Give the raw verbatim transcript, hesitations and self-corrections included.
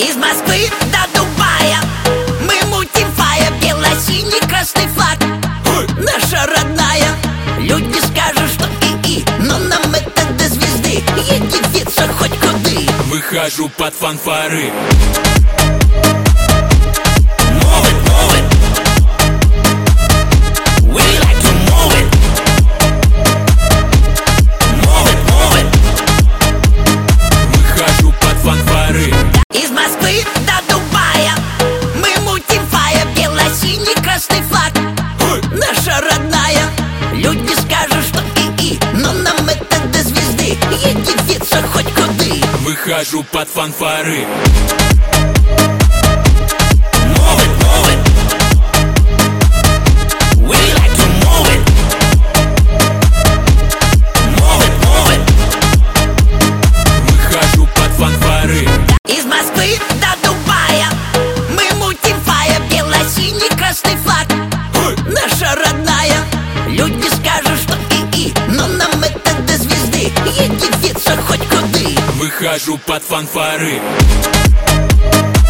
Из Москвы до Дубая мы мутим фая, бело-синий красный флаг, наша родная. Люди скажут, что и-и, но нам это до звезды. Едет виться хоть куды. Выхожу под фанфары. Move it, move it. We like to move it. Move it, move it. Выхожу под фанфары. Из Москвы до Дубая мы мутим фая, бело-синий красный флаг, наша родная. Люди скажут, что и-и, но нам это до звезды. Едет виться хоть куды. Выхожу под фанфары. Move it, move it. We like to move it. Move it, move it. Выхожу под фанфары. Из Москвы до Дубая мы мутим фая, бело-синий красный флаг, наша родная. Люди скажут, что и-и, но нам это до звезды. Едет виться хоть куды. Выхожу под фанфары.